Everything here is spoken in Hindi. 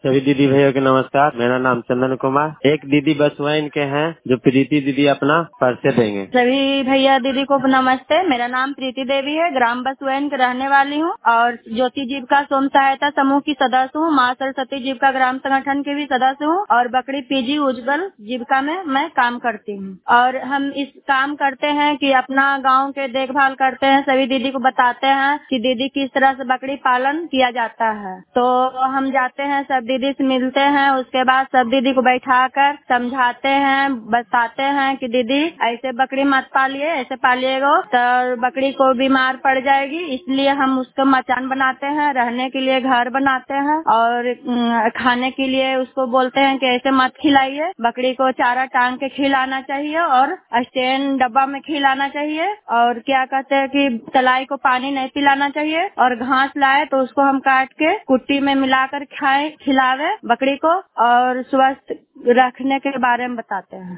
सभी दीदी भैया को नमस्कार। मेरा नाम चंदन कुमार। एक दीदी बसवैन के हैं जो प्रीति दीदी अपना परिचय देंगे। सभी भैया दीदी को नमस्ते। मेरा नाम प्रीति देवी है, ग्राम बसवैन के रहने वाली हूँ और ज्योति जीविका स्वयं सहायता समूह की सदस्य हूँ। माँ सरस्वती जीविका ग्राम संगठन की भी सदस्य हूँ और बकरी पीजी उज्जवल जीविका में मैं काम करती हूँ। और हम इस काम करते हैं कि अपना गाँव के देखभाल करते हैं। सभी दीदी को बताते हैं कि दीदी किस तरह से बकरी पालन किया जाता है। तो हम जाते हैं, सब दीदी से मिलते हैं। उसके बाद सब दीदी को बैठाकर समझाते हैं, बताते हैं कि दीदी ऐसे बकरी मत पालिए, ऐसे पालिएगा तो बकरी को बीमार पड़ जाएगी। इसलिए हम उसको मचान बनाते हैं, रहने के लिए घर बनाते हैं और खाने के लिए उसको बोलते हैं कि ऐसे मत खिलाइए। बकरी को चारा टांग के खिलाना चाहिए और स्टैंड डब्बा में खिलाना चाहिए। और क्या कहते हैं कि तलाई को पानी नहीं पिलाना चाहिए और घास लाए तो उसको हम काट के कुट्टी में मिलाकर खिलावे बकरी को और स्वस्थ रखने के बारे में बताते हैं।